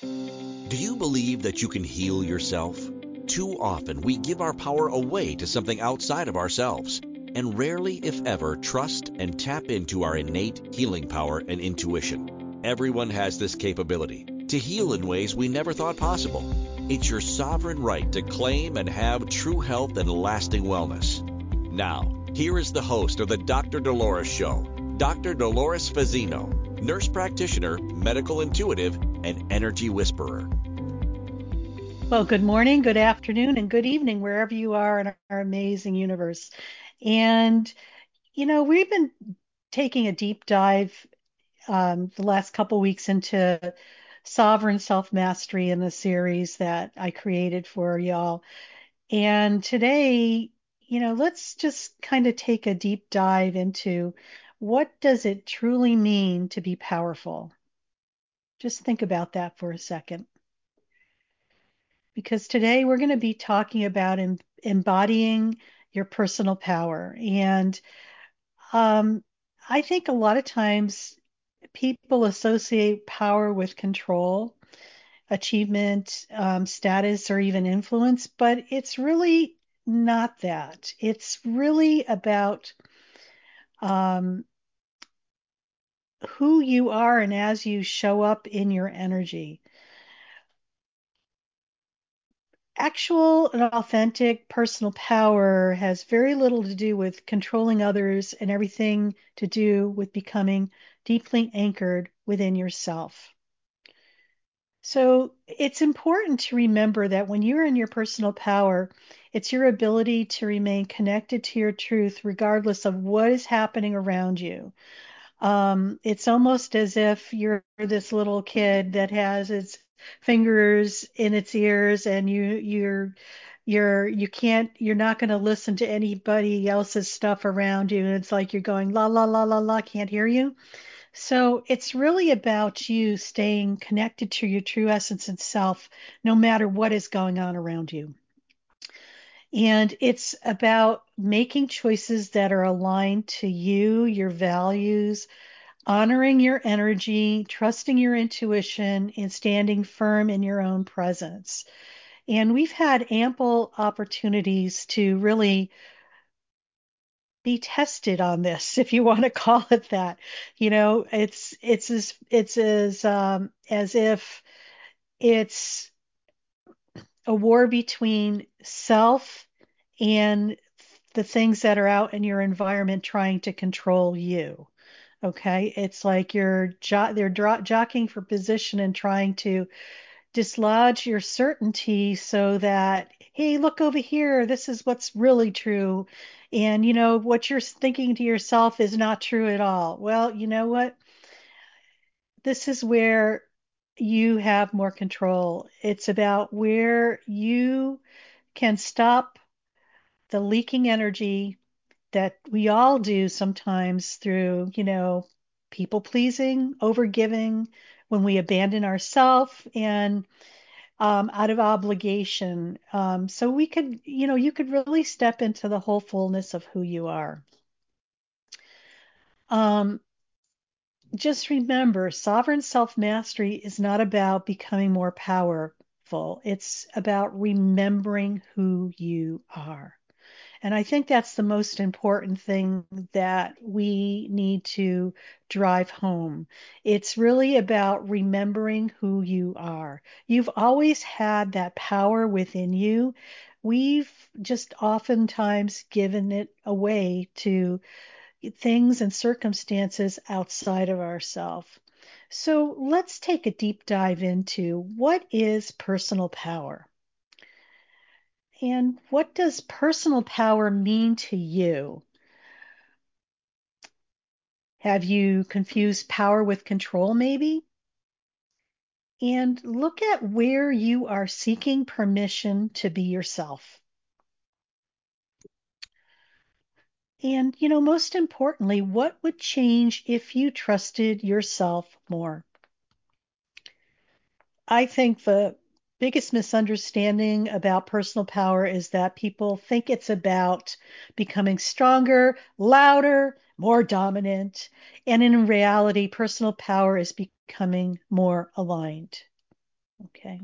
Do you believe that you can heal yourself? Too often we give our power away to something outside of ourselves, and rarely, if ever, trust and tap into our innate healing power and intuition. Everyone has this capability to heal in ways we never thought possible. It's your sovereign right to claim and have true health and lasting wellness. Now, here is the host of the Dr. Dolores Show, Dr. Dolores Fazzino, nurse practitioner, medical intuitive, and energy whisperer. Well, good morning, good afternoon, and good evening, wherever you are in our amazing universe. And, we've been taking a deep dive the last couple weeks into sovereign self-mastery in the series that I created for y'all. And today, let's just kind of take a deep dive into what does it truly mean to be powerful? Just think about that for a second. Because today we're going to be talking about embodying your personal power. And um, I think a lot of times people associate power with control, achievement, status, or even influence, but it's really not that. It's really about um, who you are and as you show up in your energy. Actual and authentic personal power has very little to do with controlling others and everything to do with becoming deeply anchored within yourself. So it's important to remember that when you're in your personal power, it's your ability to remain connected to your truth regardless of what is happening around you. It's almost as if you're this little kid that has its fingers in its ears and you're not going to listen to anybody else's stuff around you. And it's like you're going la la la la la, can't hear you. So it's really about you staying connected to your true essence and self, no matter what is going on around you. And it's about making choices that are aligned to you, your values, honoring your energy, trusting your intuition, and standing firm in your own presence. And we've had ample opportunities to really be tested on this, if you want to call it that. It's as if it's a war between self and the things that are out in your environment trying to control you. Okay, it's like they're jockeying for position and trying to dislodge your certainty so that, hey, look over here, this is what's really true. And what you're thinking to yourself is not true at all. Well, you know what? This is where you have more control. It's about where you can stop the leaking energy that we all do sometimes through, people pleasing, overgiving, when we abandon ourselves and out of obligation. So you could really step into the whole fullness of who you are. Um, just remember, sovereign self mastery is not about becoming more powerful. It's about remembering who you are. And I think that's the most important thing that we need to drive home. It's really about remembering who you are. You've always had that power within you. We've just oftentimes given it away to things and circumstances outside of ourselves. So let's take a deep dive into what is personal power. And what does personal power mean to you? Have you confused power with control, maybe? And look at where you are seeking permission to be yourself. And, most importantly, what would change if you trusted yourself more? I think the biggest misunderstanding about personal power is that people think it's about becoming stronger, louder, more dominant. And in reality, personal power is becoming more aligned. Okay.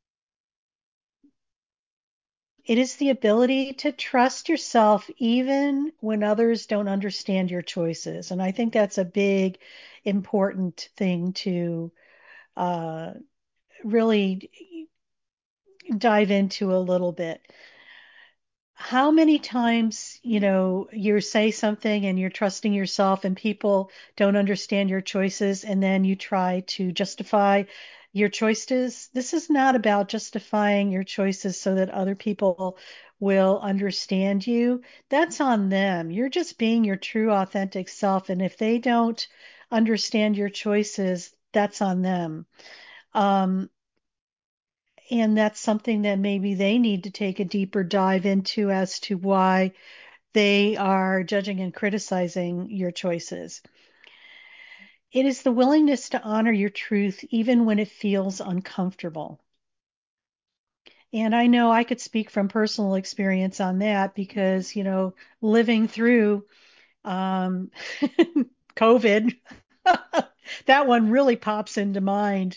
It is the ability to trust yourself even when others don't understand your choices. And I think that's a big, important thing to uh, really dive into a little bit. How many times, you say something and you're trusting yourself and people don't understand your choices, and then you try to justify your choices? This is not about justifying your choices so that other people will understand you. That's on them. You're just being your true, authentic self. And if they don't understand your choices, that's on them. Um, and that's something that maybe they need to take a deeper dive into as to why they are judging and criticizing your choices. It is the willingness to honor your truth even when it feels uncomfortable. And I know I could speak from personal experience on that because, living through um, COVID, that one really pops into mind.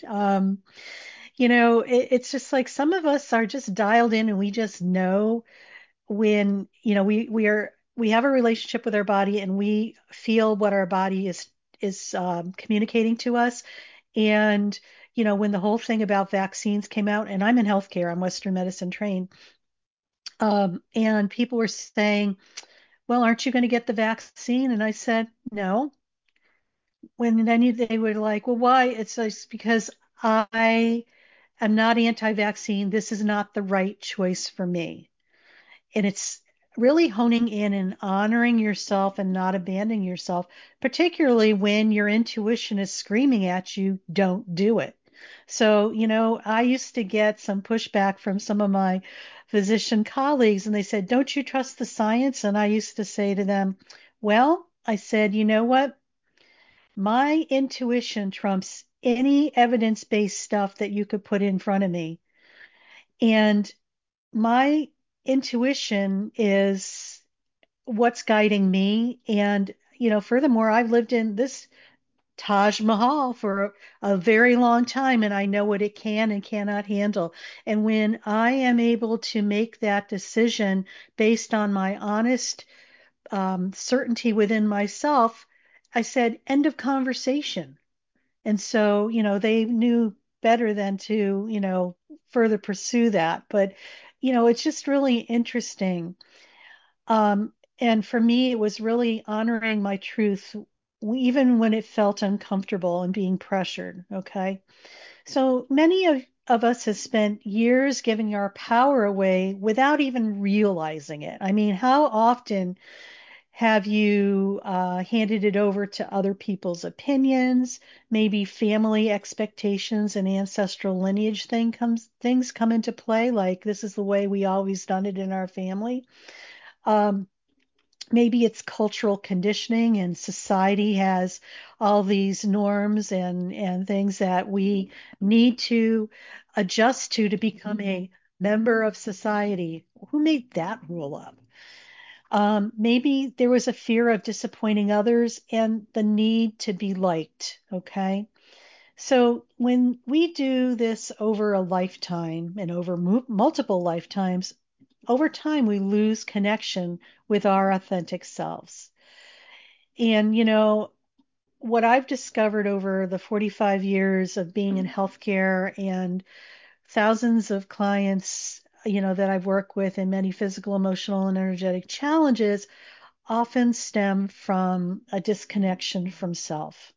It's just like some of us are just dialed in and we just know when we have a relationship with our body and we feel what our body is communicating to us. And when the whole thing about vaccines came out, and I'm in healthcare, I'm Western medicine trained, and people were saying, well, aren't you going to get the vaccine? And I said no. When then they were like, well, why? It's just because I am not anti-vaccine. This is not the right choice for me. And it's really honing in and honoring yourself and not abandoning yourself, particularly when your intuition is screaming at you, don't do it. So, I used to get some pushback from some of my physician colleagues, and they said, don't you trust the science? And I used to say to them, well, I said, you know what? My intuition trumps any evidence-based stuff that you could put in front of me. And my intuition is what's guiding me. And, furthermore, I've lived in this Taj Mahal for a very long time, and I know what it can and cannot handle. And when I am able to make that decision based on my honest certainty within myself, I said, end of conversation. And so, they knew better than to, further pursue that. But, it's just really interesting. And for me, it was really honoring my truth, even when it felt uncomfortable and being pressured. Okay. So many of us have spent years giving our power away without even realizing it. I mean, how often have you handed it over to other people's opinions? Maybe family expectations and ancestral lineage things come into play, like this is the way we always done it in our family. Um, Maybe it's cultural conditioning and society has all these norms and things that we need to adjust to become a member of society. Who made that rule up? Maybe there was a fear of disappointing others and the need to be liked. Okay. So when we do this over a lifetime and over multiple lifetimes, over time we lose connection with our authentic selves. And, what I've discovered over the 45 years of being in healthcare and thousands of clients, that I've worked with in many physical, emotional, and energetic challenges often stem from a disconnection from self.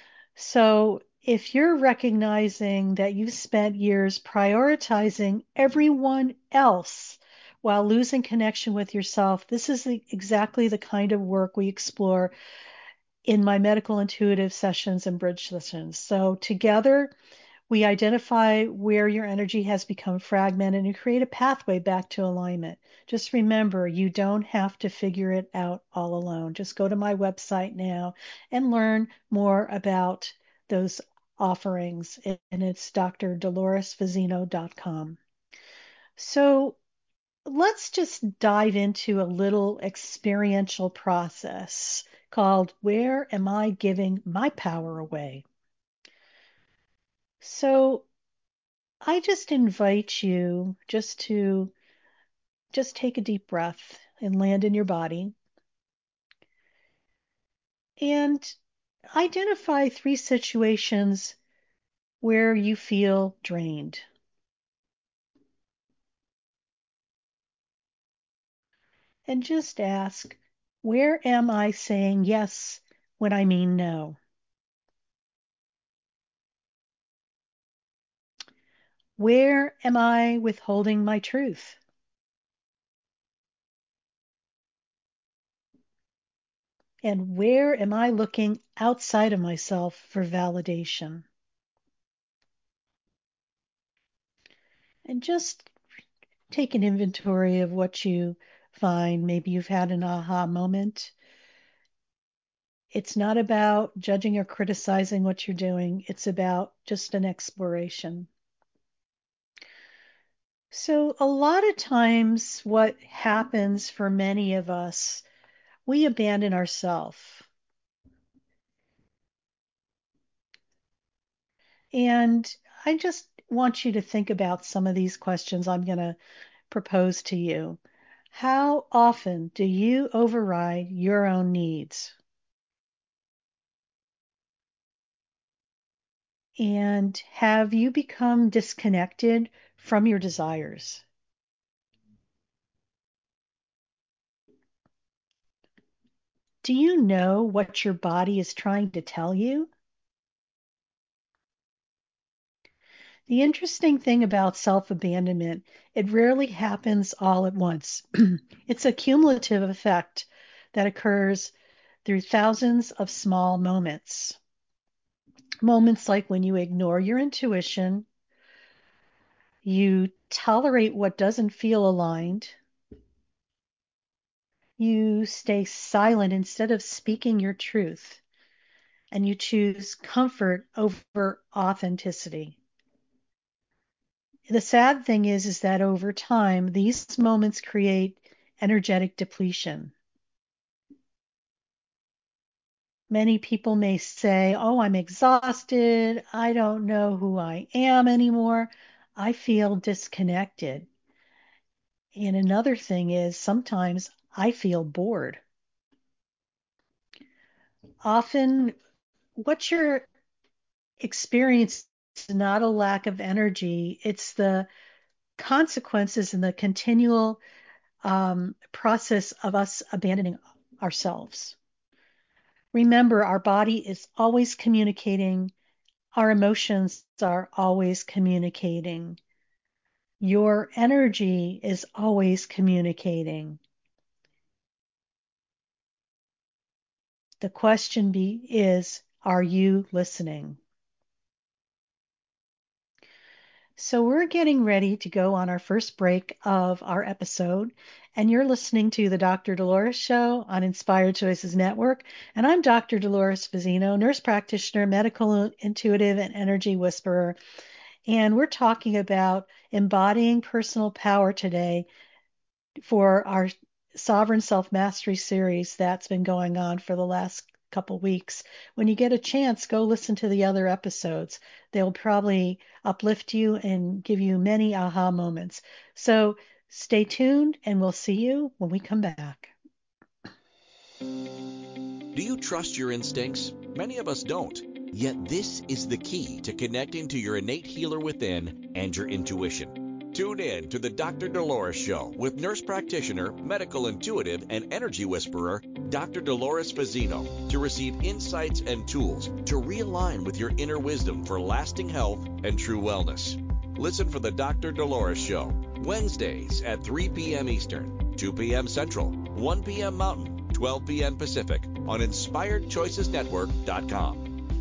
So if you're recognizing that you've spent years prioritizing everyone else while losing connection with yourself, this is exactly the kind of work we explore in my medical intuitive sessions and bridge sessions. So together, we identify where your energy has become fragmented and create a pathway back to alignment. Just remember, you don't have to figure it out all alone. Just go to my website now and learn more about those offerings. And it's drdoloresfazino.com. So let's just dive into a little experiential process called Where Am I Giving My Power Away? So I just invite you just take a deep breath and land in your body and identify 3 situations where you feel drained. And just ask, where am I saying yes when I mean no? Where am I withholding my truth? And where am I looking outside of myself for validation? And just take an inventory of what you find. Maybe you've had an aha moment. It's not about judging or criticizing what you're doing, it's about just an exploration. So, a lot of times, what happens for many of us, we abandon ourselves. And I just want you to think about some of these questions I'm going to propose to you. How often do you override your own needs? And have you become disconnected from your desires? Do you know what your body is trying to tell you? The interesting thing about self abandonment, it rarely happens all at once. It's a cumulative effect that occurs through thousands of small moments. Moments like when you ignore your intuition, you tolerate what doesn't feel aligned, you stay silent instead of speaking your truth, and you choose comfort over authenticity. The sad thing is that over time, these moments create energetic depletion. Many people may say, "Oh, I'm exhausted. I don't know who I am anymore. I feel disconnected." And another thing is sometimes I feel bored. Often, what you're experiencing is not a lack of energy, it's the consequences and the continual process of us abandoning ourselves. Remember, our body is always communicating, our emotions are always communicating, your energy is always communicating. The question is, are you listening? So we're getting ready to go on our first break of our episode, and you're listening to the Dr. Dolores Show on Inspired Choices Network. And I'm Dr. Dolores Fazzino, nurse practitioner, medical intuitive, and energy whisperer. And we're talking about embodying personal power today for our Sovereign Self Mastery series that's been going on for the last couple weeks. When you get a chance, go listen to the other episodes. They'll probably uplift you and give you many aha moments. So stay tuned, and we'll see you when we come back. Do you trust your instincts? Many of us don't. Yet this is the key to connecting to your innate healer within and your intuition. Tune in to the Dr. Dolores Show with nurse practitioner, medical intuitive, and energy whisperer, Dr. Dolores Fazzino, to receive insights and tools to realign with your inner wisdom for lasting health and true wellness. Listen for the Dr. Dolores Show, Wednesdays at 3 p.m. Eastern, 2 p.m. Central, 1 p.m. Mountain, 12 p.m. Pacific on InspiredChoicesNetwork.com.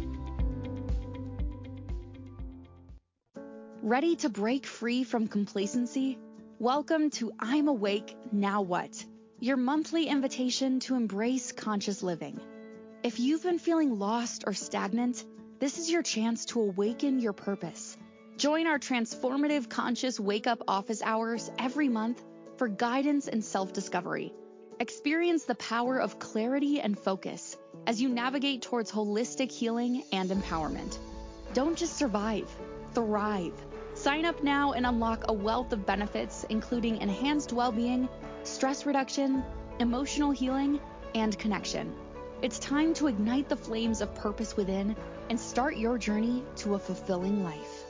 Ready to break free from complacency? Welcome to I'm Awake, Now What? Your monthly invitation to embrace conscious living. If you've been feeling lost or stagnant, this is your chance to awaken your purpose. Join our transformative conscious wake-up office hours every month for guidance and self-discovery. Experience the power of clarity and focus as you navigate towards holistic healing and empowerment. Don't just survive, thrive. Sign up now and unlock a wealth of benefits, including enhanced well-being, stress reduction, emotional healing, and connection. It's time to ignite the flames of purpose within and start your journey to a fulfilling life.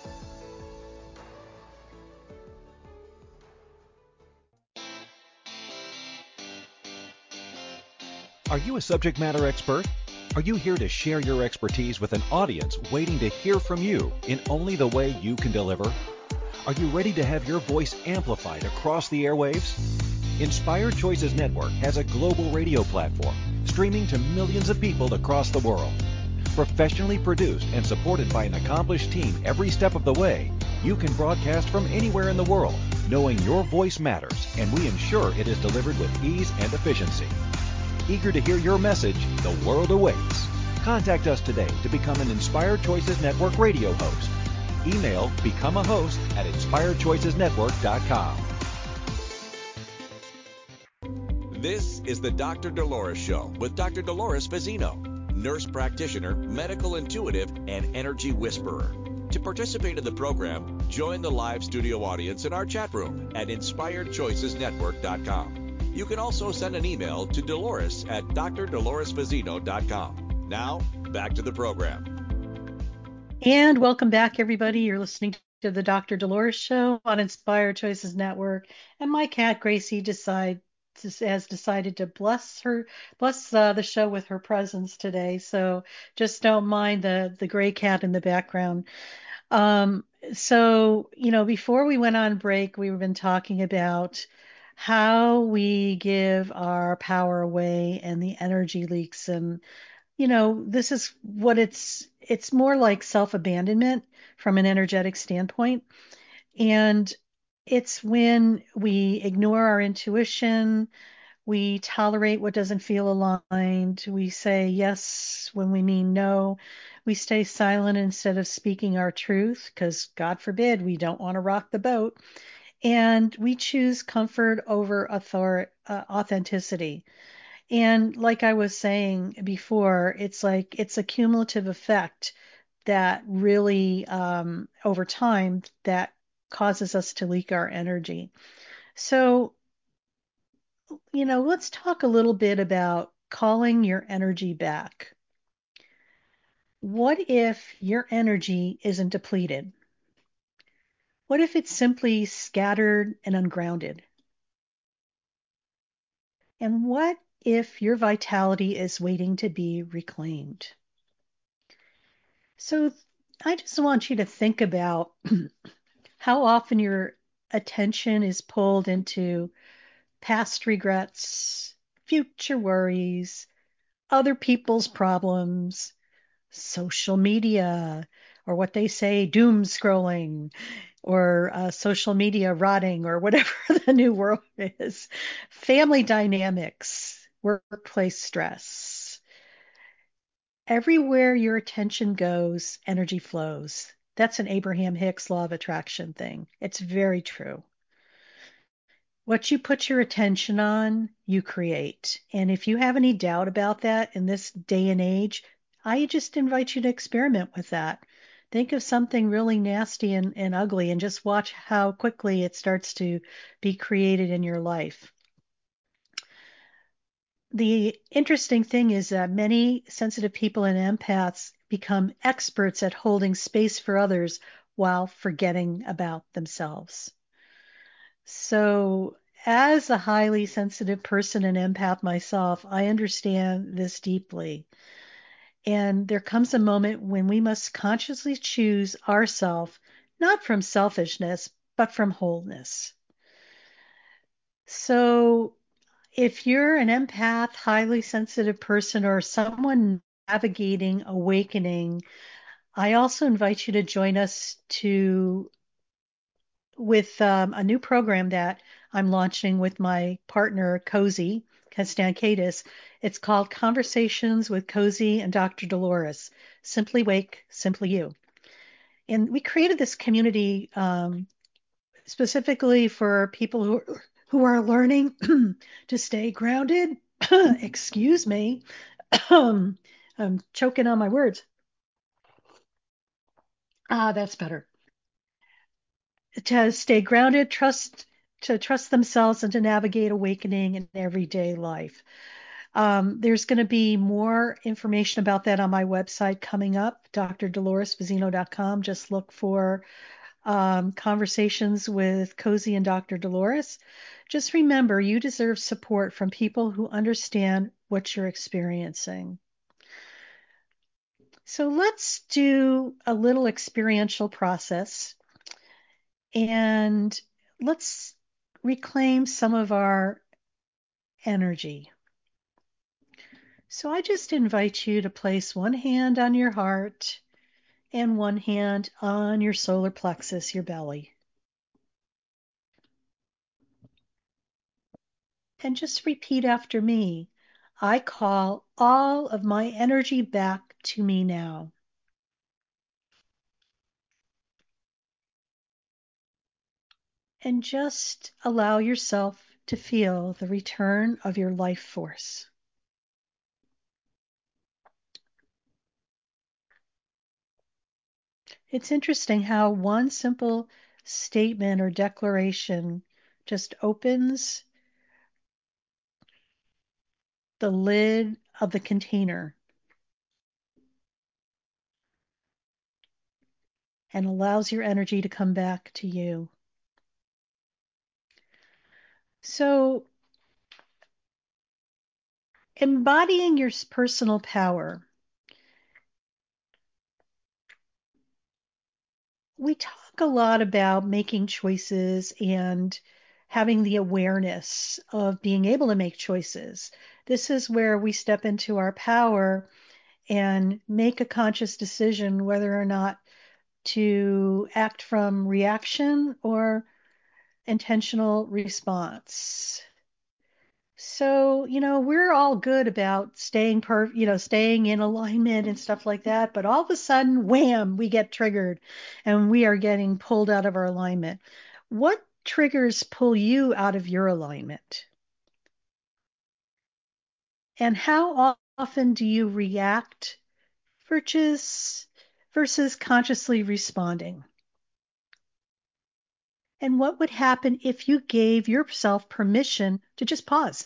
Are you a subject matter expert? Are you here to share your expertise with an audience waiting to hear from you in only the way you can deliver? Are you ready to have your voice amplified across the airwaves? Inspired Choices Network has a global radio platform streaming to millions of people across the world. Professionally produced and supported by an accomplished team every step of the way, you can broadcast from anywhere in the world, knowing your voice matters, and we ensure it is delivered with ease and efficiency. Eager to hear your message, the world awaits. Contact us today to become an Inspired Choices Network radio host. Email become a host at inspiredchoicesnetwork.com. This is the Dr. Dolores Show with Dr. Dolores Fazzino, nurse practitioner, medical intuitive, and energy whisperer. To participate in the program, join the live studio audience in our chat room at inspiredchoicesnetwork.com. You can also send an email to Dolores at drdoloresfazzino.com. Now, back to the program. And welcome back, everybody. You're listening to the Dr. Dolores Show on Inspired Choices Network. And my cat, Gracie, has decided to bless the show with her presence today. So just don't mind the gray cat in the background. Before we went on break, we've been talking about how we give our power away and the energy leaks. And, this is what it's more like self-abandonment from an energetic standpoint. And it's when we ignore our intuition, we tolerate what doesn't feel aligned, we say yes when we mean no, we stay silent instead of speaking our truth, because God forbid we don't want to rock the boat. And we choose comfort over authenticity. And like I was saying before, it's a cumulative effect that really, over time, that causes us to leak our energy. So, let's talk a little bit about calling your energy back. What if your energy isn't depleted? What if it's simply scattered and ungrounded? And what if your vitality is waiting to be reclaimed? So I just want you to think about how often your attention is pulled into past regrets, future worries, other people's problems, social media, or what they say, doom scrolling, or social media rotting, or whatever the new world is, family dynamics, workplace stress. Everywhere your attention goes, energy flows. That's an Abraham Hicks law of attraction thing. It's very true. What you put your attention on, you create. And if you have any doubt about that in this day and age, I just invite you to experiment with that. Think of something really nasty and ugly and just watch how quickly it starts to be created in your life. The interesting thing is that many sensitive people and empaths become experts at holding space for others while forgetting about themselves. So, as a highly sensitive person and empath myself, I understand this deeply. And there comes a moment when we must consciously choose ourself, not from selfishness, but from wholeness. So, if you're an empath, highly sensitive person, or someone navigating awakening, I also invite you to join us with a new program that I'm launching with my partner, Cozy Kastankadis. It's called Conversations with Cozy and Dr. Dolores. Simply Wake, Simply You. And we created this community specifically for people who are learning to stay grounded. Excuse me. I'm choking on my words. That's better. to stay grounded, to trust themselves, and to navigate awakening in everyday life. There's going to be more information about that on my website coming up, drdoloresfazzino.com. Just look for conversations with Cozy and Dr. Dolores. Just remember, you deserve support from people who understand what you're experiencing. So let's do a little experiential process and let's reclaim some of our energy. So I just invite you to place one hand on your heart and one hand on your solar plexus, your belly. And just repeat after me. I call all of my energy back to me now. And just allow yourself to feel the return of your life force. It's interesting how one simple statement or declaration just opens the lid of the container and allows your energy to come back to you. So, embodying your personal power. We talk a lot about making choices and having the awareness of being able to make choices. This is where we step into our power and make a conscious decision whether or not to act from reaction or intentional response. So, we're all good about staying in alignment and stuff like that, but all of a sudden, wham, we get triggered and we are getting pulled out of our alignment. What triggers pull you out of your alignment? And how often do you react versus consciously responding? And what would happen if you gave yourself permission to just pause?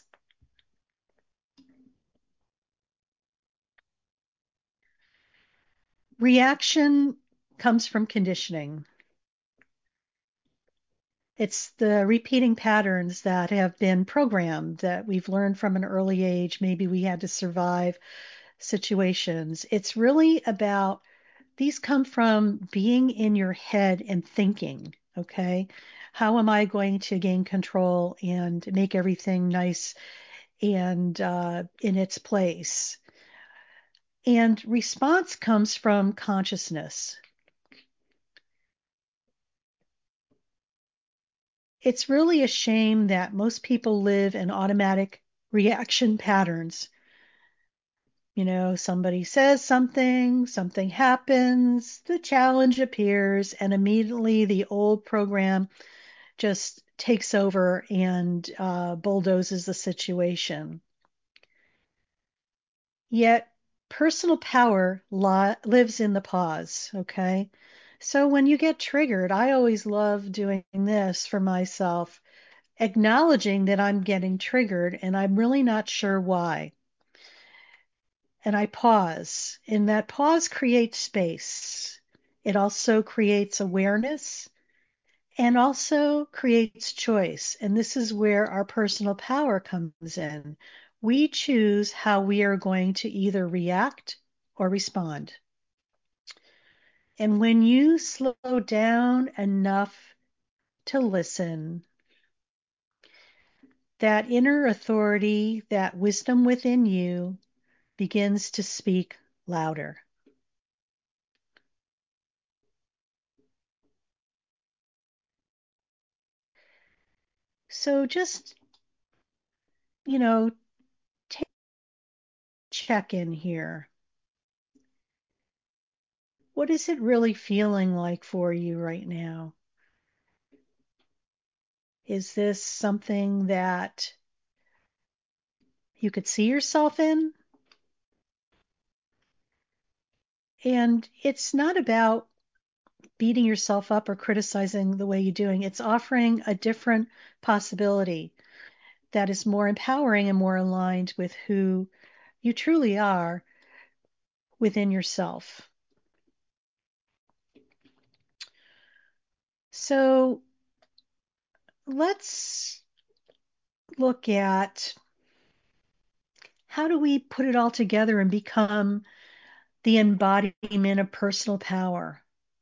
Reaction comes from conditioning. It's the repeating patterns that have been programmed that we've learned from an early age. Maybe we had to survive situations. It's really about these come from being in your head and thinking, okay? How am I going to gain control and make everything nice and in its place? And response comes from consciousness. It's really a shame that most people live in automatic reaction patterns. Somebody says something, something happens, the challenge appears, and immediately the old program just takes over and bulldozes the situation. Yet personal power lives in the pause, okay? So when you get triggered, I always love doing this for myself, acknowledging that I'm getting triggered and I'm really not sure why. And I pause, and that pause creates space. It also creates awareness and also creates choice. And this is where our personal power comes in. We choose how we are going to either react or respond. And when you slow down enough to listen, that inner authority, that wisdom within you begins to speak louder. So just, take check in here. What is it really feeling like for you right now? Is this something that you could see yourself in? And it's not about beating yourself up or criticizing the way you're doing. It's offering a different possibility that is more empowering and more aligned with who you truly are within yourself. So let's look at how do we put it all together and become the embodiment of personal power.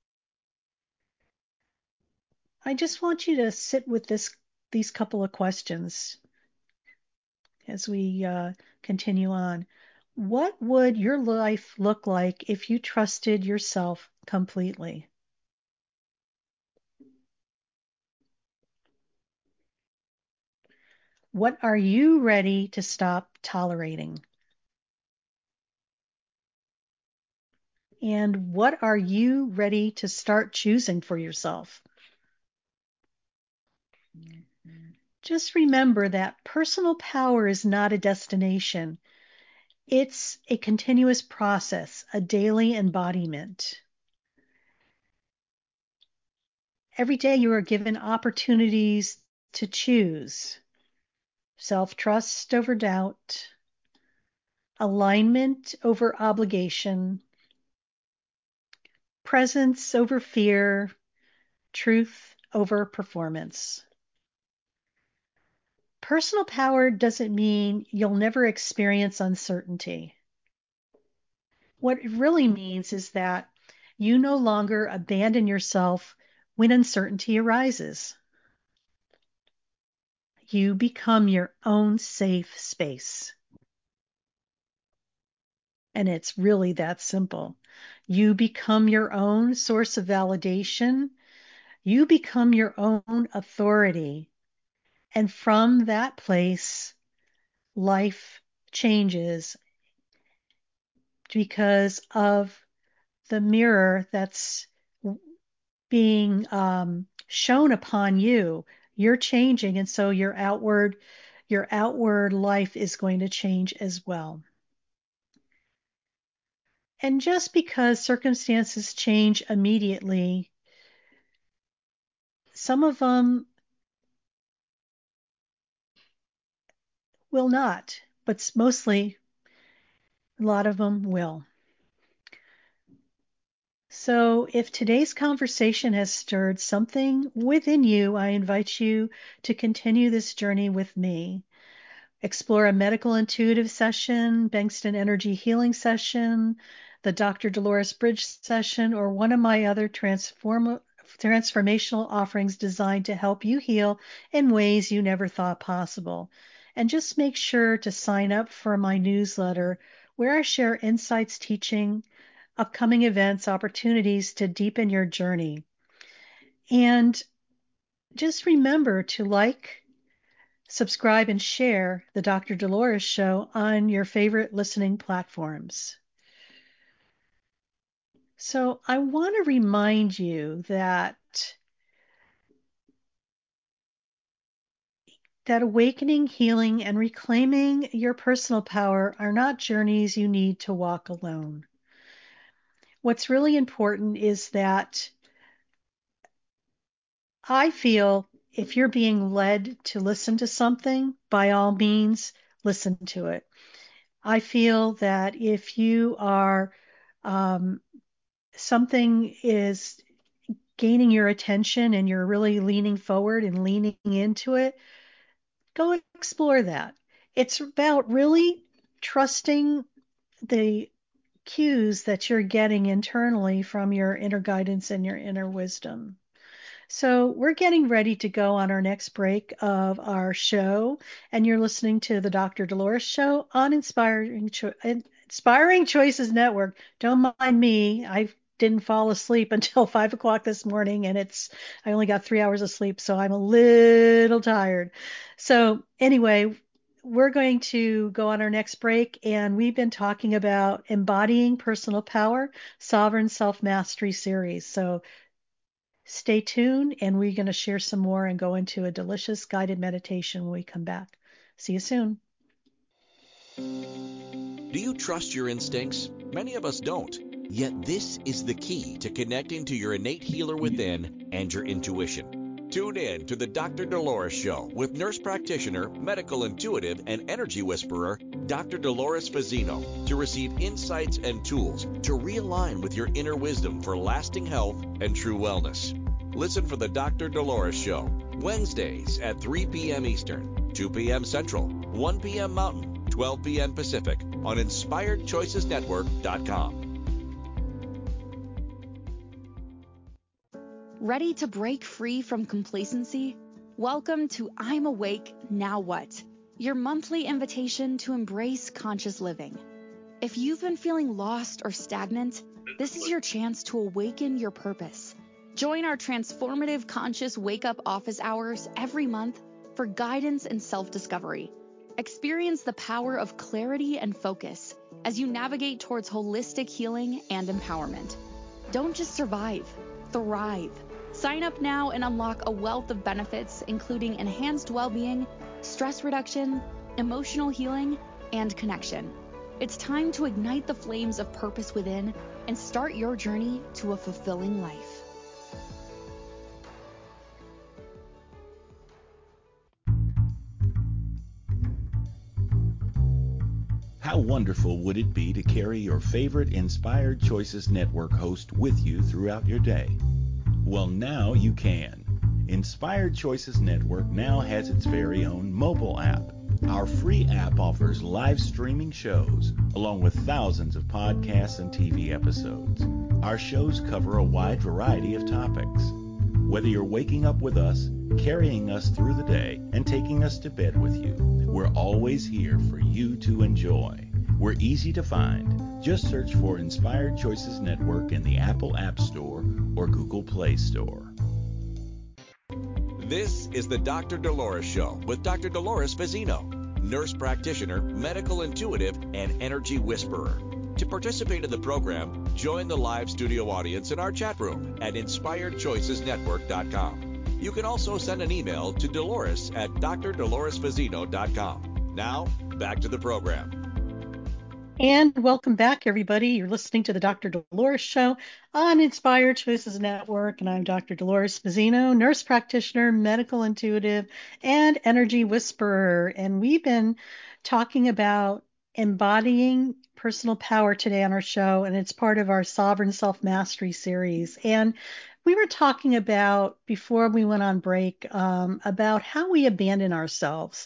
I just want you to sit with these couple of questions as we continue on. What would your life look like if you trusted yourself completely? What are you ready to stop tolerating? And what are you ready to start choosing for yourself? Just remember that personal power is not a destination. It's a continuous process, a daily embodiment. Every day you are given opportunities to choose self-trust over doubt, alignment over obligation, presence over fear, truth over performance. Personal power doesn't mean you'll never experience uncertainty. What it really means is that you no longer abandon yourself when uncertainty arises. You become your own safe space. And it's really that simple. You become your own source of validation. You become your own authority. And from that place, life changes because of the mirror that's being shown upon you. You're changing, and so your outward life is going to change as well. And just because circumstances change immediately, some of them will not, but mostly a lot of them will. So if today's conversation has stirred something within you, I invite you to continue this journey with me. Explore a medical intuitive session, Bengston energy healing session, the Dr. Dolores Bridge session, or one of my other transformational offerings designed to help you heal in ways you never thought possible. And just make sure to sign up for my newsletter where I share insights, teaching, upcoming events, opportunities to deepen your journey. And just remember to like, subscribe, and share the Dr. Dolores Show on your favorite listening platforms. So I want to remind you that awakening, healing, and reclaiming your personal power are not journeys you need to walk alone. What's really important is that I feel if you're being led to listen to something, by all means, listen to it. I feel that if you are, something is gaining your attention and you're really leaning forward and leaning into it, go explore that. It's about really trusting the cues that you're getting internally from your inner guidance and your inner wisdom. So we're getting ready to go on our next break of our show, and you're listening to the Dr. Dolores Show on Inspiring Choices Network. Don't mind me. I didn't fall asleep until 5 o'clock this morning, and I only got 3 hours of sleep, so I'm a little tired. So anyway, we're going to go on our next break, and we've been talking about embodying personal power, sovereign self-mastery series. So stay tuned, and we're going to share some more and go into a delicious guided meditation when we come back. See you soon. Do you trust your instincts? Many of us don't. Yet this is the key to connecting to your innate healer within and your intuition. Tune in to the Dr. Dolores Show with nurse practitioner, medical intuitive, and energy whisperer, Dr. Dolores Fazzino, to receive insights and tools to realign with your inner wisdom for lasting health and true wellness. Listen for the Dr. Dolores Show, Wednesdays at 3 p.m. Eastern, 2 p.m. Central, 1 p.m. Mountain, 12 p.m. Pacific on InspiredChoicesNetwork.com. Ready to break free from complacency? Welcome to I'm Awake, Now What? Your monthly invitation to embrace conscious living. If you've been feeling lost or stagnant, this is your chance to awaken your purpose. Join our transformative conscious wake-up office hours every month for guidance and self-discovery. Experience the power of clarity and focus as you navigate towards holistic healing and empowerment. Don't just survive, thrive. Sign up now and unlock a wealth of benefits, including enhanced well-being, stress reduction, emotional healing, and connection. It's time to ignite the flames of purpose within and start your journey to a fulfilling life. How wonderful would it be to carry your favorite Inspired Choices Network host with you throughout your day? Well, now you can. Inspired Choices Network now has its very own mobile app. Our free app offers live streaming shows, along with thousands of podcasts and TV episodes. Our shows cover a wide variety of topics. Whether you're waking up with us, carrying us through the day, and taking us to bed with you, we're always here for you to enjoy. We're easy to find. Just search for Inspired Choices Network in the Apple App Store or Google Play Store. This is the Dr. Dolores Show with Dr. Dolores Fazzino, nurse practitioner, medical intuitive, and energy whisperer. To participate in the program, join the live studio audience in our chat room at InspiredChoicesNetwork.com. You can also send an email to Dolores at drdoloresfazzino.com. Now, back to the program. And welcome back, everybody. You're listening to the Dr. Dolores Show on Inspired Choices Network, and I'm Dr. Dolores Fazzino, nurse practitioner, medical intuitive, and energy whisperer. And we've been talking about embodying personal power today on our show, and it's part of our Sovereign Self-Mastery series. And we were talking about, before we went on break, about how we abandon ourselves.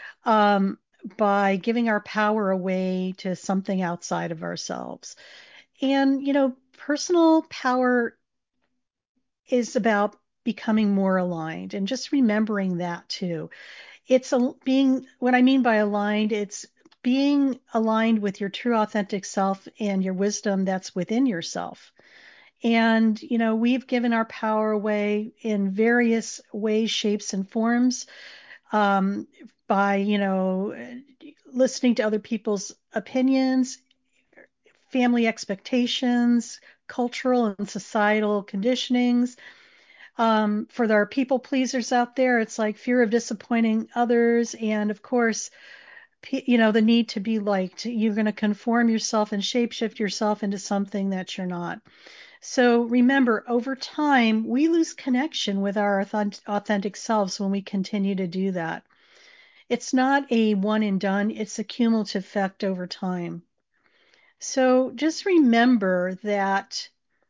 By giving our power away to something outside of ourselves. And, personal power is about becoming more aligned and just remembering that too. What I mean by aligned, it's being aligned with your true authentic self and your wisdom that's within yourself. And, we've given our power away in various ways, shapes, and forms. By, listening to other people's opinions, family expectations, cultural and societal conditionings. For our people pleasers out there, it's like fear of disappointing others. And of course, the need to be liked. You're going to conform yourself and shapeshift yourself into something that you're not. So remember, over time, we lose connection with our authentic selves when we continue to do that. It's not a one and done, it's a cumulative effect over time. So just remember that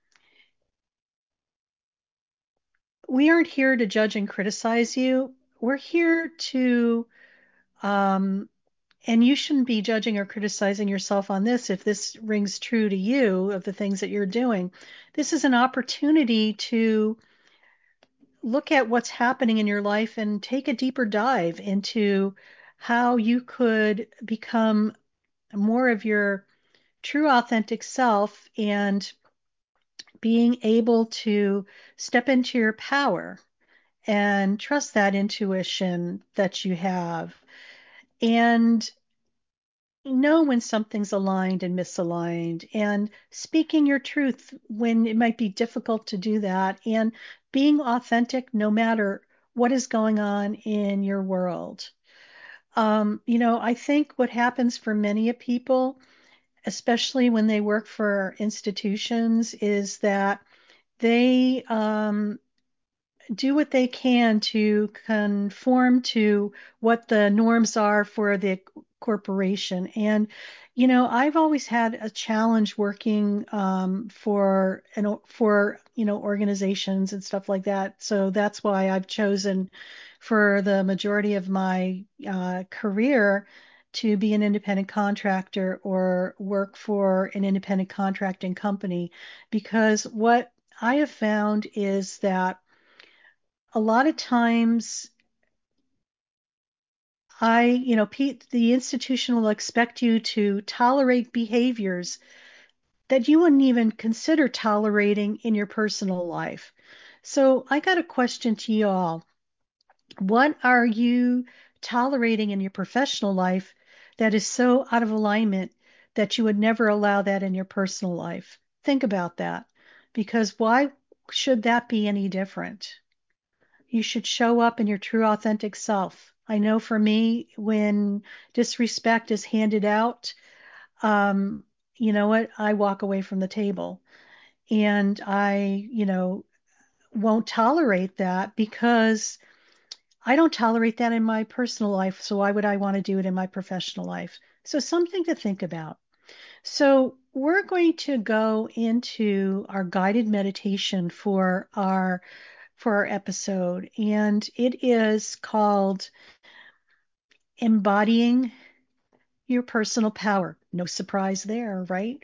we aren't here to judge and criticize you. We're here to, and you shouldn't be judging or criticizing yourself on this if this rings true to you of the things that you're doing. This is an opportunity to look at what's happening in your life and take a deeper dive into how you could become more of your true authentic self and being able to step into your power and trust that intuition that you have and know when something's aligned and misaligned and speaking your truth when it might be difficult to do that and being authentic no matter what is going on in your world. I think what happens for many people especially when they work for institutions, is that they do what they can to conform to what the norms are for the corporation. And, I've always had a challenge working for organizations and stuff like that. So that's why I've chosen for the majority of my career to be an independent contractor or work for an independent contracting company, because what I have found is that a lot of times the institution will expect you to tolerate behaviors that you wouldn't even consider tolerating in your personal life. So I got a question to you all. What are you tolerating in your professional life that is so out of alignment that you would never allow that in your personal life? Think about that, because why should that be any different? You should show up in your true, authentic self. I know for me, when disrespect is handed out, you know what? I walk away from the table, and I, won't tolerate that, because I don't tolerate that in my personal life. So why would I want to do it in my professional life? So something to think about. So we're going to go into our guided meditation for our episode, and it is called Embodying Your Personal Power. No surprise there, right?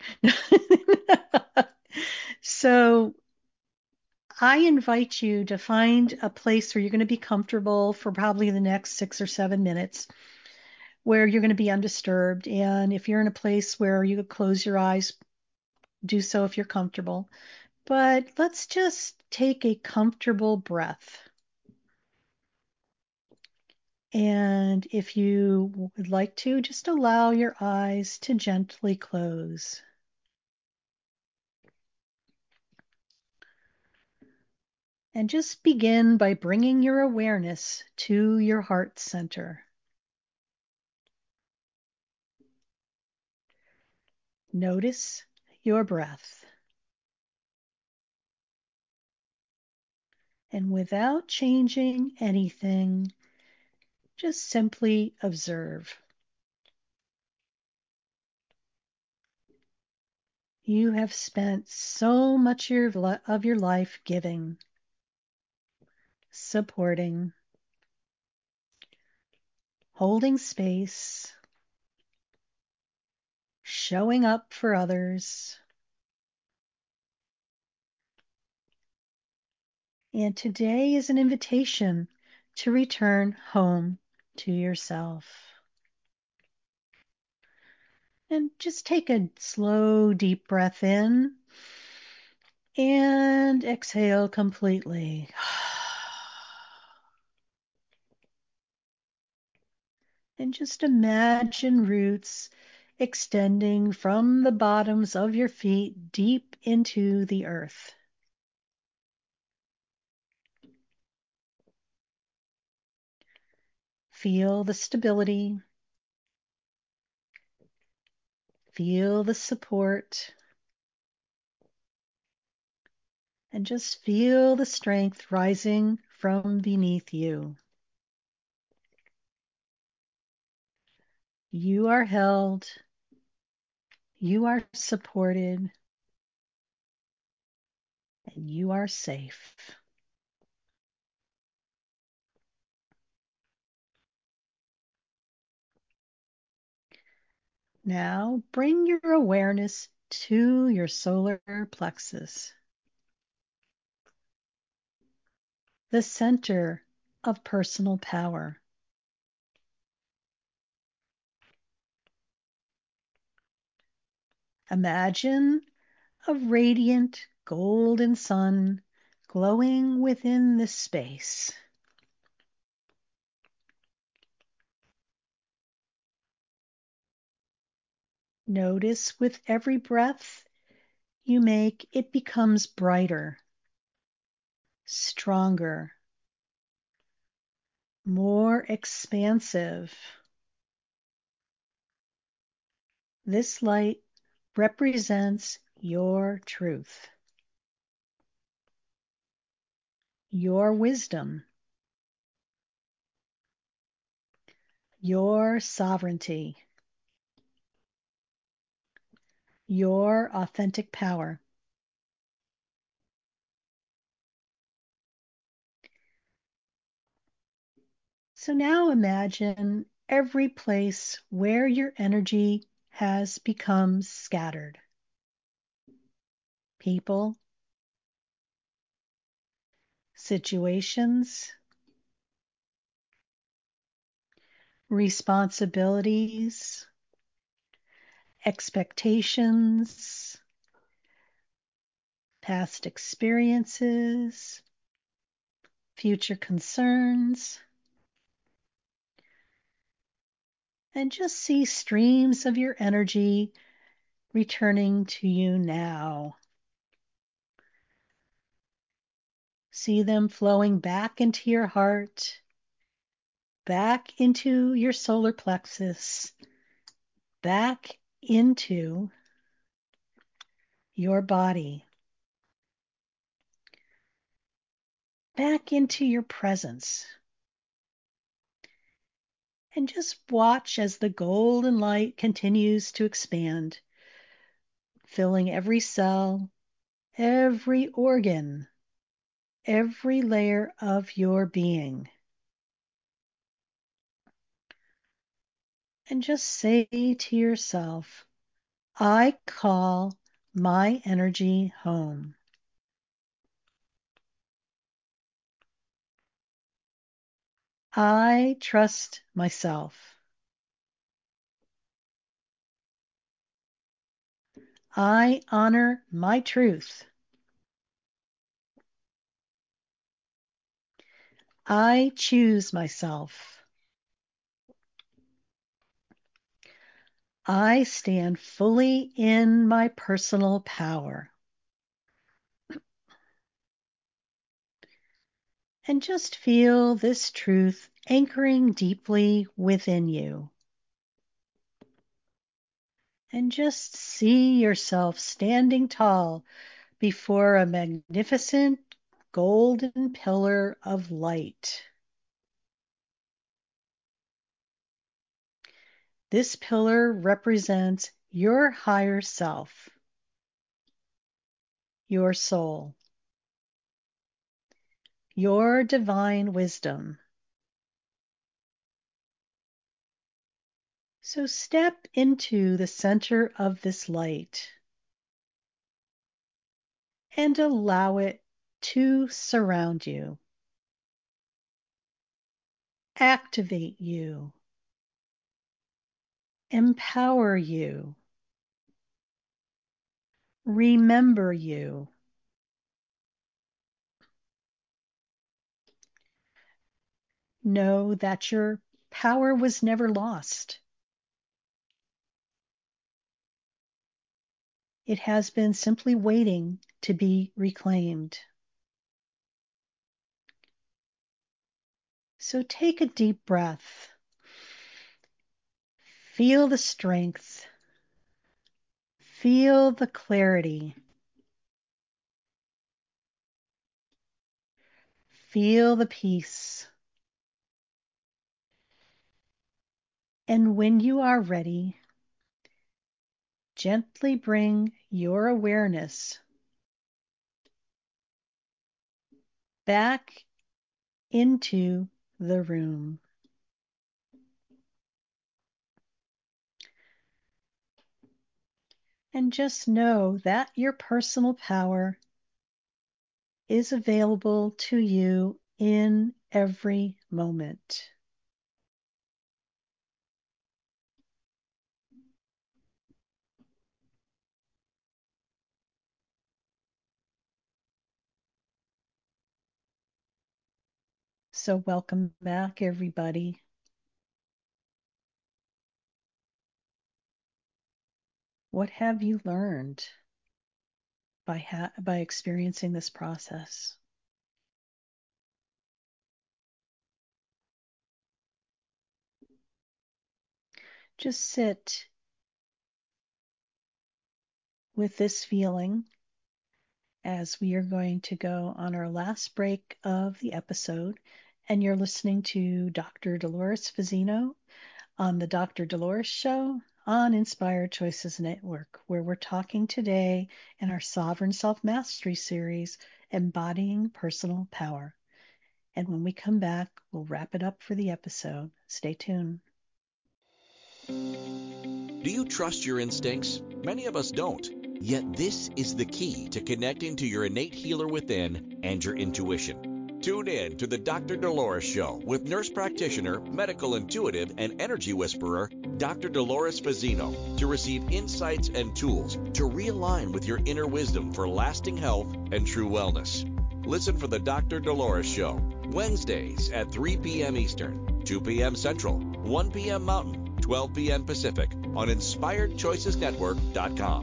So I invite you to find a place where you're going to be comfortable for probably the next 6 or 7 minutes, where you're going to be undisturbed. And if you're in a place where you could close your eyes, do so if you're comfortable. But let's just take a comfortable breath. And if you would like to, just allow your eyes to gently close. And just begin by bringing your awareness to your heart center. Notice your breath. And without changing anything, just simply observe. You have spent so much of your life giving, supporting, holding space, showing up for others. And today is an invitation to return home to yourself. And just take a slow, deep breath in and exhale completely. And just imagine roots extending from the bottoms of your feet deep into the earth. Feel the stability. Feel the support. And just feel the strength rising from beneath you. You are held. You are supported. And you are safe. Now bring your awareness to your solar plexus, the center of personal power. Imagine a radiant golden sun glowing within this space. Notice with every breath you make, it becomes brighter, stronger, more expansive. This light represents your truth, your wisdom, your sovereignty, your authentic power. So now imagine every place where your energy has become scattered. People, situations, responsibilities, expectations, past experiences, future concerns, and just see streams of your energy returning to you now. See them flowing back into your heart, back into your solar plexus, back into your body, back into your presence. And just watch as the golden light continues to expand, filling every cell, every organ, every layer of your being. And just say to yourself, I call my energy home. I trust myself. I honor my truth. I choose myself. I stand fully in my personal power. And just feel this truth anchoring deeply within you. And just see yourself standing tall before a magnificent golden pillar of light. This pillar represents your higher self, your soul, your divine wisdom. So step into the center of this light and allow it to surround you, activate you, empower you, remember you. Know that your power was never lost. It has been simply waiting to be reclaimed. So take a deep breath. Feel the strength. Feel the clarity. Feel the peace. And when you are ready, gently bring your awareness back into the room. And just know that your personal power is available to you in every moment. So welcome back, everybody. What have you learned by experiencing this process? Just sit with this feeling as we are going to go on our last break of the episode. And you're listening to Dr. Dolores Fazzino on the Dr. Dolores Show on Inspired Choices Network, where we're talking today in our Sovereign Self-Mastery series, Embodying Personal Power. And when we come back, we'll wrap it up for the episode. Stay tuned. Do you trust your instincts? Many of us don't. Yet this is the key to connecting to your innate healer within and your intuition. Tune in to the Dr. Dolores Show with nurse practitioner, medical intuitive, and energy whisperer, Dr. Dolores Fazzino, to receive insights and tools to realign with your inner wisdom for lasting health and true wellness. Listen for the Dr. Dolores Show, Wednesdays at 3 p.m. Eastern, 2 p.m. Central, 1 p.m. Mountain, 12 p.m. Pacific on InspiredChoicesNetwork.com.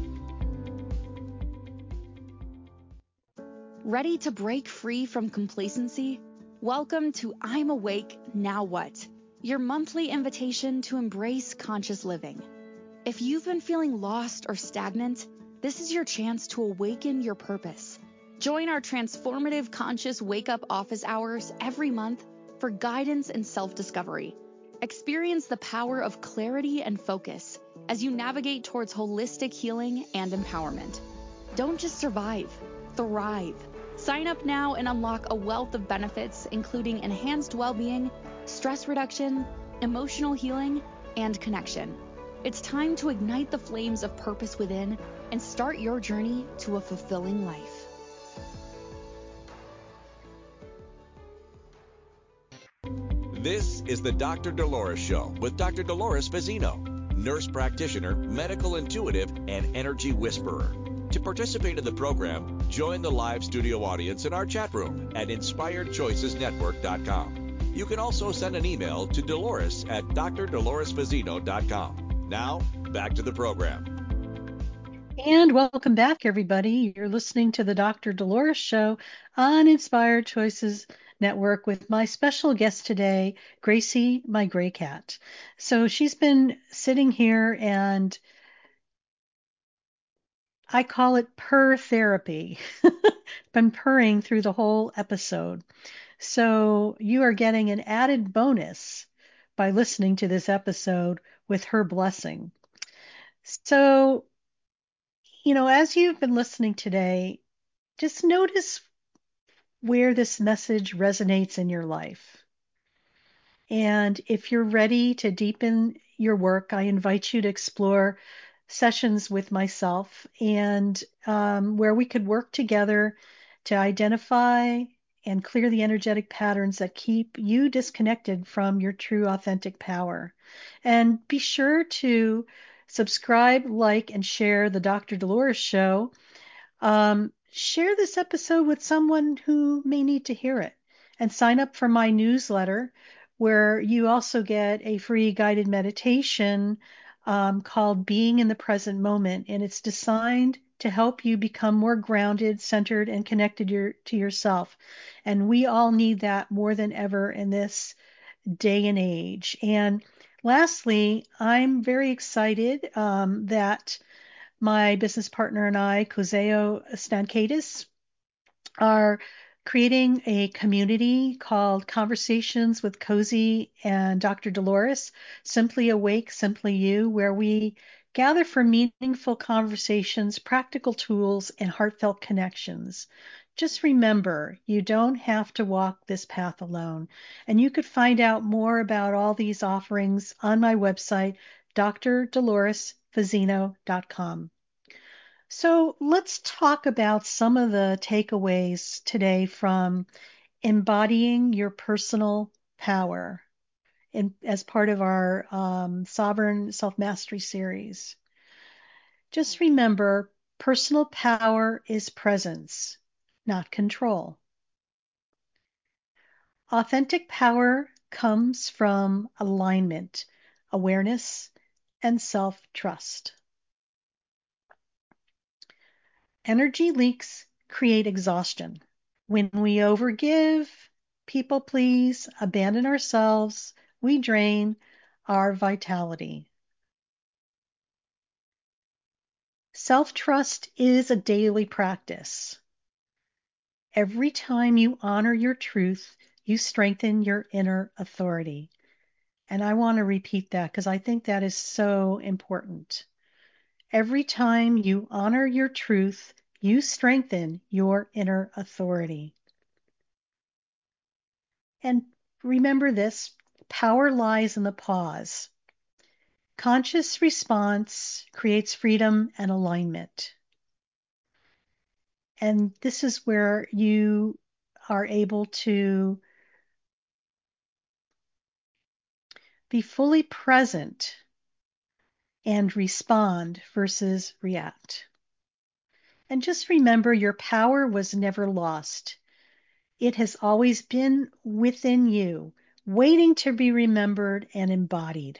Ready to break free from complacency? Welcome to I'm Awake, Now What? Your monthly invitation to embrace conscious living. If you've been feeling lost or stagnant, this is your chance to awaken your purpose. Join our transformative conscious wake-up office hours every month for guidance and self-discovery. Experience the power of clarity and focus as you navigate towards holistic healing and empowerment. Don't just survive, thrive. Sign up now and unlock a wealth of benefits, including enhanced well-being, stress reduction, emotional healing, and connection. It's time to ignite the flames of purpose within and start your journey to a fulfilling life. This is the Dr. Dolores Show with Dr. Dolores Fazzino, nurse practitioner, medical intuitive, and energy whisperer. To participate in the program, join the live studio audience in our chat room at InspiredChoicesNetwork.com. You can also send an email to Dolores at drdoloresfazzino.com. Now, back to the program. And welcome back, everybody. You're listening to the Dr. Dolores Show on Inspired Choices Network with my special guest today, Gracie, my gray cat. So she's been sitting here and I call it purr therapy. Been purring through the whole episode. So you are getting an added bonus by listening to this episode with her blessing. So, as you've been listening today, just notice where this message resonates in your life. And if you're ready to deepen your work, I invite you to explore sessions with myself and where we could work together to identify and clear the energetic patterns that keep you disconnected from your true authentic power. And be sure to subscribe, like, and share the Dr. Dolores Show. Share this episode with someone who may need to hear it, and sign up for my newsletter where you also get a free guided meditation called Being in the Present Moment. And it's designed to help you become more grounded, centered, and connected to yourself. And we all need that more than ever in this day and age. And lastly, I'm very excited that my business partner and I, Koseo Stankaitis, are creating a community called Conversations with Cozy and Dr. Dolores, Simply Awake, Simply You, where we gather for meaningful conversations, practical tools, and heartfelt connections. Just remember, you don't have to walk this path alone. And you could find out more about all these offerings on my website, drdoloresfazzino.com. So let's talk about some of the takeaways today from embodying your personal power as part of our Sovereign Self-Mastery series. Just remember, personal power is presence, not control. Authentic power comes from alignment, awareness, and self-trust. Energy leaks create exhaustion. When we overgive, people please, abandon ourselves, we drain our vitality. Self-trust is a daily practice. Every time you honor your truth, you strengthen your inner authority. And I want to repeat that because I think that is so important. Every time you honor your truth, you strengthen your inner authority. And remember this, power lies in the pause. Conscious response creates freedom and alignment. And this is where you are able to be fully present and respond versus react. And just remember, your power was never lost. It has always been within you, waiting to be remembered and embodied.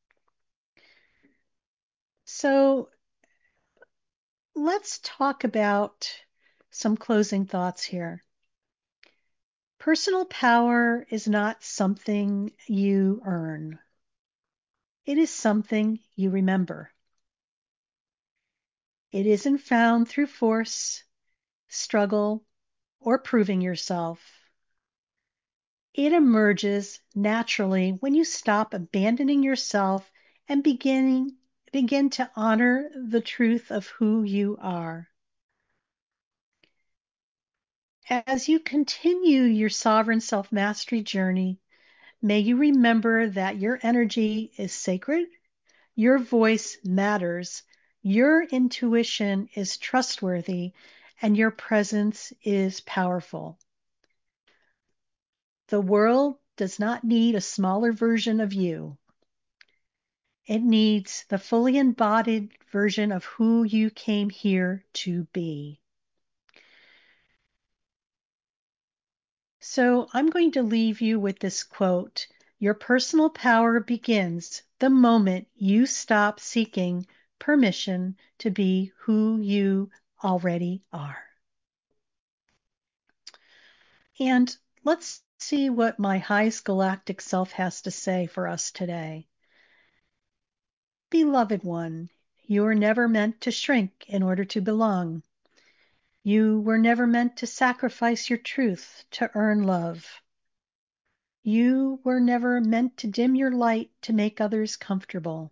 So let's talk about some closing thoughts here. Personal power is not something you earn. It is something you remember. It isn't found through force, struggle, or proving yourself. It emerges naturally when you stop abandoning yourself and begin to honor the truth of who you are. As you continue your sovereign self-mastery journey, may you remember that your energy is sacred, your voice matters, your intuition is trustworthy, and your presence is powerful. The world does not need a smaller version of you. It needs the fully embodied version of who you came here to be. So I'm going to leave you with this quote. Your personal power begins the moment you stop seeking permission to be who you already are. And let's see what my highest galactic self has to say for us today. Beloved one, you were never meant to shrink in order to belong. You were never meant to sacrifice your truth to earn love. You were never meant to dim your light to make others comfortable.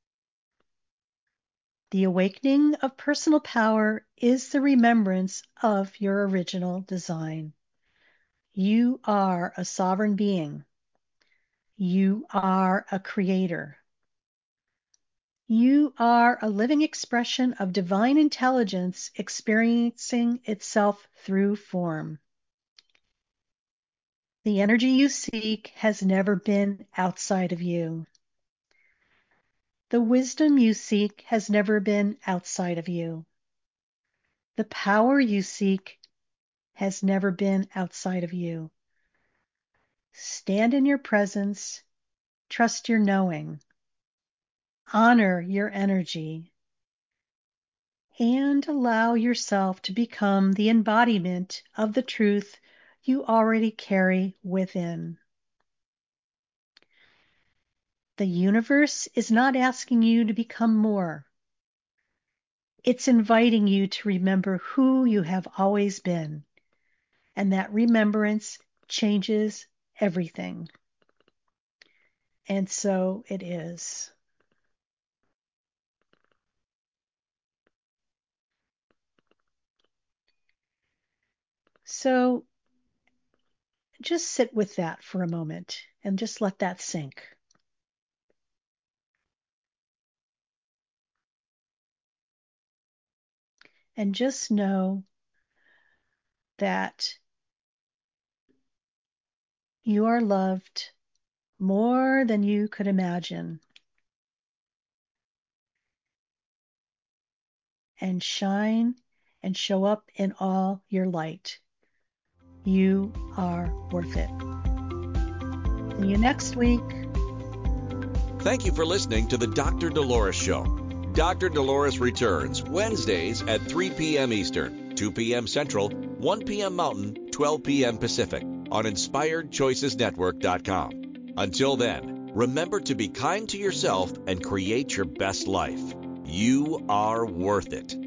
The awakening of personal power is the remembrance of your original design. You are a sovereign being. You are a creator. You are a living expression of divine intelligence experiencing itself through form. The energy you seek has never been outside of you. The wisdom you seek has never been outside of you. The power you seek has never been outside of you. Stand in your presence, trust your knowing, honor your energy, and allow yourself to become the embodiment of the truth you already carry within. The universe is not asking you to become more. It's inviting you to remember who you have always been, and that remembrance changes everything. And so it is. So just sit with that for a moment and just let that sink. And just know that you are loved more than you could imagine. And shine and show up in all your light. You are worth it. See you next week. Thank you for listening to the Dr. Dolores Show. Dr. Dolores returns Wednesdays at 3 p.m. Eastern, 2 p.m. Central, 1 p.m. Mountain, 12 p.m. Pacific on InspiredChoicesNetwork.com. Until then, remember to be kind to yourself and create your best life. You are worth it.